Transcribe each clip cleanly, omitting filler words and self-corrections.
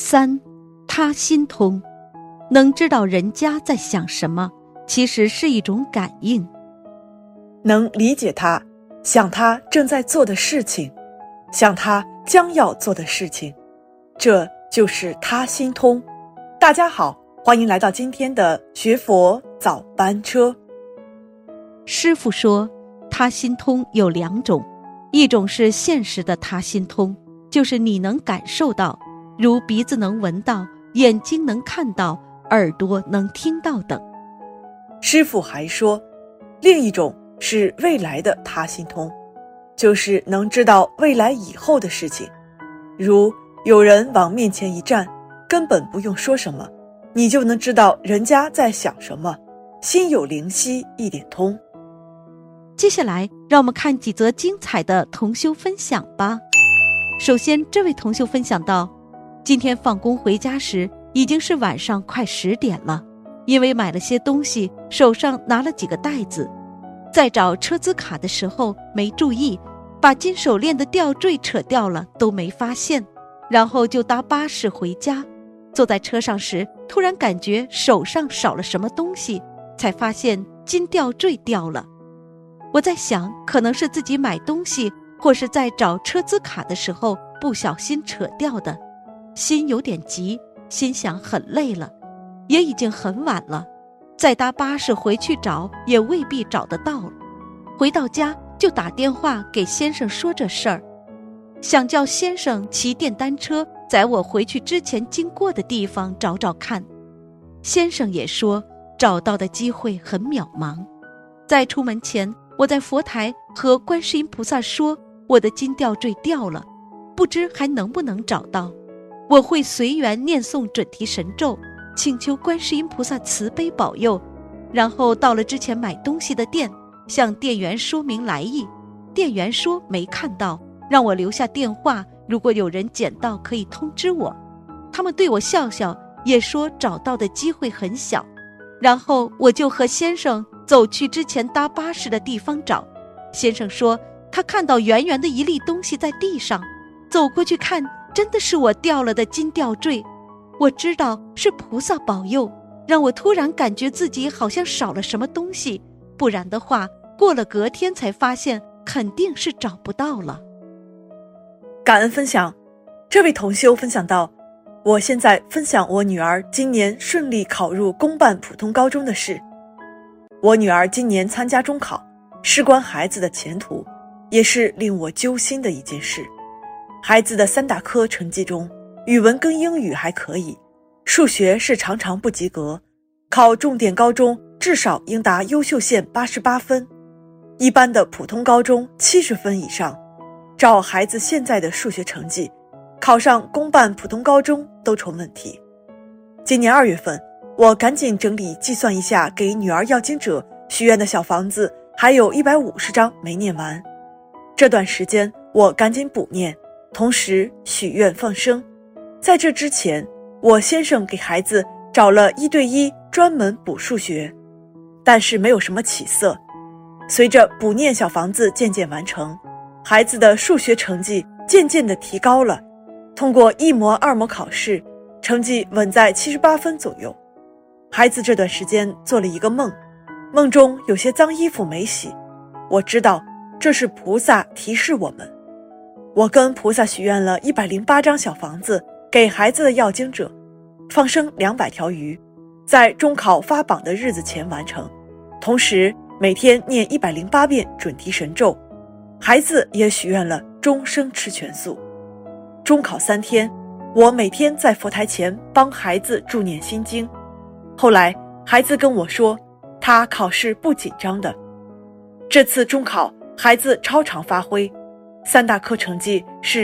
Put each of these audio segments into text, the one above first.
3. 他心通，能知道人家在想什么，其实是一种感应。 能理解他，想他正在做的事情，想他将要做的事情，这就是他心通。大家好，欢迎来到今天的学佛早班车。 师父说，他心通有2种，一种是现实的他心通，就是你能感受到，如鼻子能闻到，眼睛能看到，耳朵能听到等。 师父还说，另一种是未来的他心通，就是能知道未来以后的事情，如有人往面前一站，根本不用说什么，你就能知道人家在想什么，心有灵犀一点通。 接下来让我们看几则精彩的同修分享吧。首先，这位同修分享到，今天放工回家时已经是晚上快10点了，因为买了些东西，手上拿了几个袋子，在找车资卡的时候没注意，把金手链的吊坠扯掉了都没发现，然后就搭巴士回家。坐在车上时，突然感觉手上少了什么东西，才发现金吊坠掉了。我在想，可能是自己买东西或是在找车资卡的时候不小心扯掉的，心有点急，心想很累了，也已经很晚了，再搭巴士回去找也未必找得到了。回到家就打电话给先生说这事儿，想叫先生骑电单车载我回去之前经过的地方找找看。先生也说找到的机会很渺茫。在出门前，我在佛台和观世音菩萨说，我的金吊坠掉了，不知还能不能找到。我会随缘念诵准提神咒，请求观世音菩萨慈悲保佑。然后到了之前买东西的店，向店员说明来意，店员说没看到，让我留下电话，如果有人捡到可以通知我。他们对我笑笑，也说找到的机会很小。然后我就和先生走去之前搭巴士的地方找，先生说他看到圆圆的一粒东西在地上，走过去看，真的是我掉了的金吊坠。我知道是菩萨保佑，让我突然感觉自己好像少了什么东西，不然的话过了隔天才发现肯定是找不到了。 感恩分享。这位同修分享到，我现在分享我女儿今年顺利考入公办普通高中的事。我女儿今年参加中考，事关孩子的前途，也是令我揪心的一件事。孩子的3大科成绩中，语文跟英语还可以，数学是常常不及格，考重点高中至少应达优秀线88分，一般的普通高中70分以上。照孩子现在的数学成绩，考上公办普通高中都成问题。今年2月份，我赶紧整理计算一下给女儿要经者许愿的小房子，还有150张没念完。这段时间我赶紧补念，同时许愿放生。在这之前，我先生给孩子找了1对1专门补数学，但是没有什么起色。随着补念小房子渐渐完成，孩子的数学成绩渐渐地提高了，通过1模2模考试，成绩稳在78分左右。孩子这段时间做了一个梦，梦中有些脏衣服没洗，我知道这是菩萨提示我们。我跟菩萨许愿了108张小房子给孩子的要经者，放生200条鱼，在中考发榜的日子前完成，同时每天念108遍准提神咒。孩子也许愿了终生吃全素。中考3天，我每天在佛台前帮孩子助念心经。后来孩子跟我说，他考试不紧张的。这次中考孩子超常发挥，3大科成绩是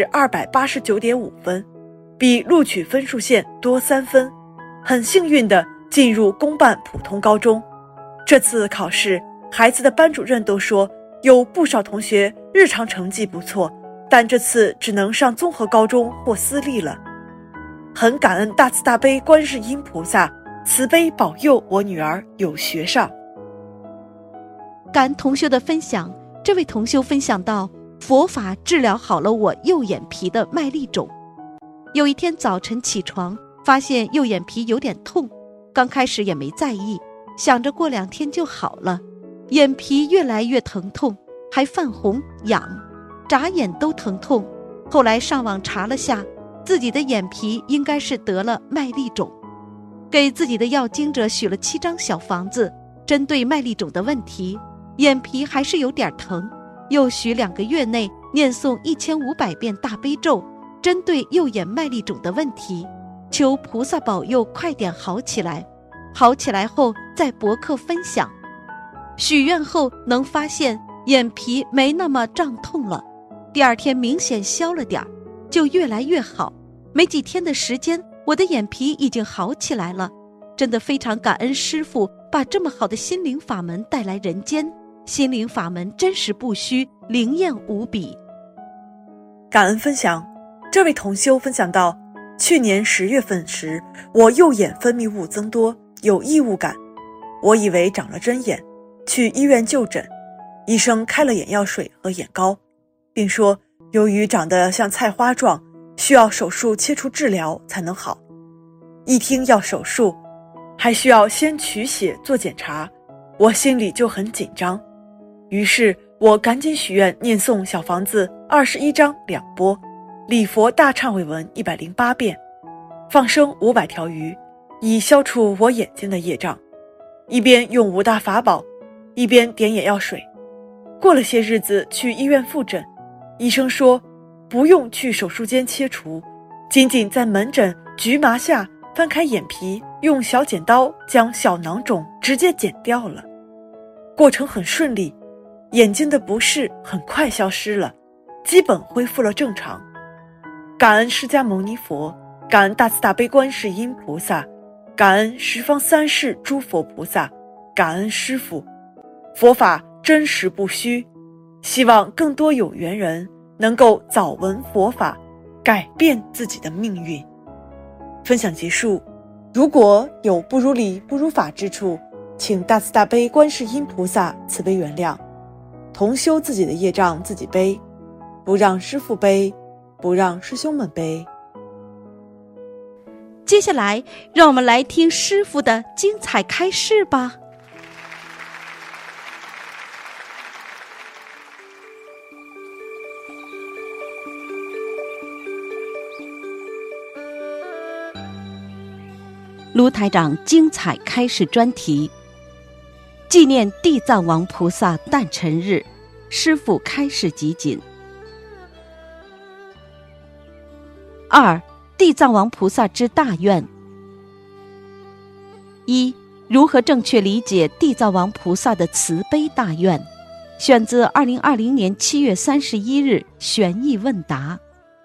289.5分，比录取分数线多3分，很幸运地进入公办普通高中。这次考试，孩子的班主任都说有不少同学日常成绩不错，但这次只能上综合高中或私立了。很感恩大慈大悲观世音菩萨慈悲保佑我女儿有学上。 感恩同修的分享，这位同修分享到，佛法治疗好了我右眼皮的麦粒肿。 有一天早晨起床，发现右眼皮有点痛，刚开始也没在意，想着过2天就好了。眼皮越来越疼痛，还泛红痒，眨眼都疼痛。后来上网查了下，自己的眼皮应该是得了麦粒肿，给自己的要经者许了7张小房子，针对麦粒肿的问题，眼皮还是有点疼，又许2个月内念诵1500遍大悲咒，针对右眼麦粒肿的问题，求菩萨保佑快点好起来。好起来后在博客分享，许愿后能发现眼皮没那么胀痛了，第2天明显消了点，就越来越好。没几天的时间，我的眼皮已经好起来了。真的非常感恩师父把这么好的心灵法门带来人间，心灵法门真实不虚，灵验无比。 感恩分享，这位同修分享到，去年10月份时，我右眼分泌物增多，有异物感，我以为长了针眼，去医院就诊，医生开了眼药水和眼膏，并说由于长得像菜花状，需要手术切除治疗才能好。一听要手术，还需要先取血做检查，我心里就很紧张。于是我赶紧许愿念诵小房子21章2波，礼佛大忏悔文108遍，放生500条鱼，以消除我眼睛的业障。一边用5大法宝，一边点眼药水。过了些日子去医院复诊，医生说不用去手术间切除，仅仅在门诊局麻下翻开眼皮，用小剪刀将小囊肿直接剪掉了。过程很顺利，眼睛的不适很快消失了，基本恢复了正常。感恩释迦牟尼佛，感恩大慈大悲观世音菩萨，感恩十方三世诸佛菩萨，感恩师父。佛法真实不虚，希望更多有缘人能够早闻佛法，改变自己的命运。分享结束，如果有不如理不如法之处，请大慈大悲观世音菩萨慈悲原谅。同修自己的业障自己背，不让师父背，不让师兄们背。 接下来让我们来听师父的精彩开示吧。卢台长精彩开示专题，纪念地藏王菩萨诞辰日，师父开示集锦。2. 地藏王菩萨之大愿。1. 如何正确理解地藏王菩萨的慈悲大愿？选自2020年7月31日玄义问答。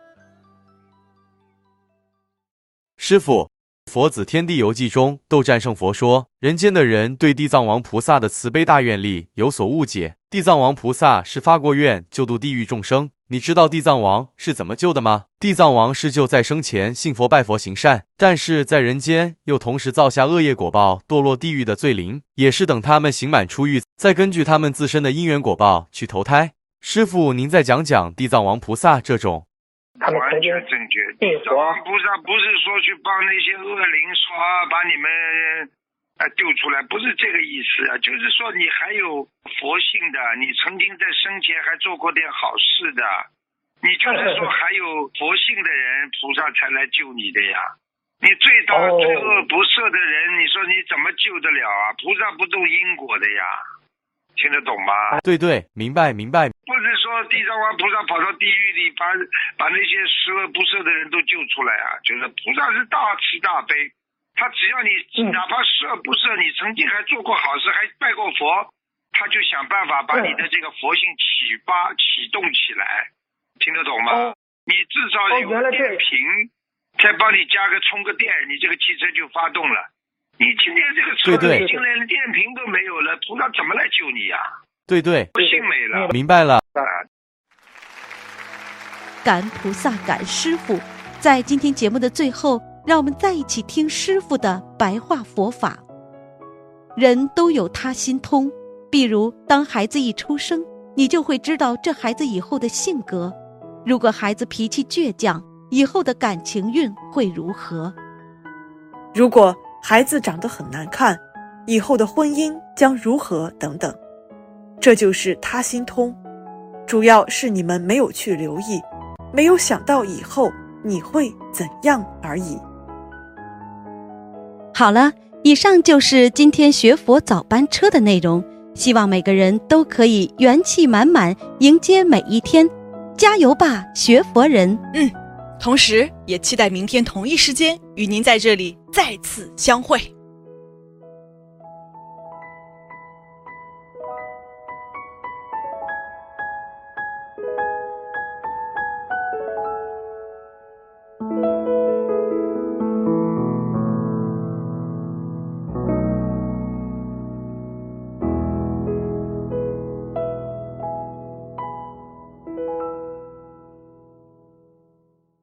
师父，佛子天地游记中，斗战胜佛说，人间的人对地藏王菩萨的慈悲大愿力有所误解。地藏王菩萨是发过愿救度地狱众生，你知道地藏王是怎么救的吗？地藏王是救在生前信佛拜佛行善，但是在人间又同时造下恶业果报，堕落地狱的罪灵，也是等他们刑满出狱，再根据他们自身的因缘果报去投胎。师父，您再讲讲地藏王菩萨这种。 完全正确。地藏王菩萨不是说去帮那些恶灵说把你们丢出来，不是这个意思啊，就是说你还有佛性的，你曾经在生前还做过点好事的，你就是说还有佛性的人，菩萨才来救你的呀。你罪大罪恶不赦的人，你说你怎么救得了啊？菩萨不动因果的呀，听得懂吗？ 对对，明白明白。 不是说地藏王菩萨跑到地狱里把那些十恶不赦的人都救出来啊，就是菩萨是大慈大悲，他只要你哪怕十恶不赦，你曾经还做过好事，还拜过佛，他就想办法把你的这个佛性启动起来，听得懂吗？你至少有电瓶，再帮你加个充个电，你这个汽车就发动了。你今天这个车已经连电瓶都没有了，菩萨怎么来救你呀？ 对对， 不信没了。 明白了。 感恩菩萨，感恩师父。在今天节目的最后，让我们再一起听师父的白话佛法。人都有他心通，比如当孩子一出生，你就会知道这孩子以后的性格。如果孩子脾气倔强， 以后的感情运会如何。 如果孩子长得很难看，以后的婚姻将如何等等。这就是他心通，主要是你们没有去留意，没有想到以后你会怎样而已。 好了，以上就是今天学佛早班车的内容，希望每个人都可以元气满满迎接每一天，加油吧，学佛人！ 同时也期待明天同一时间与您在这里再次相会。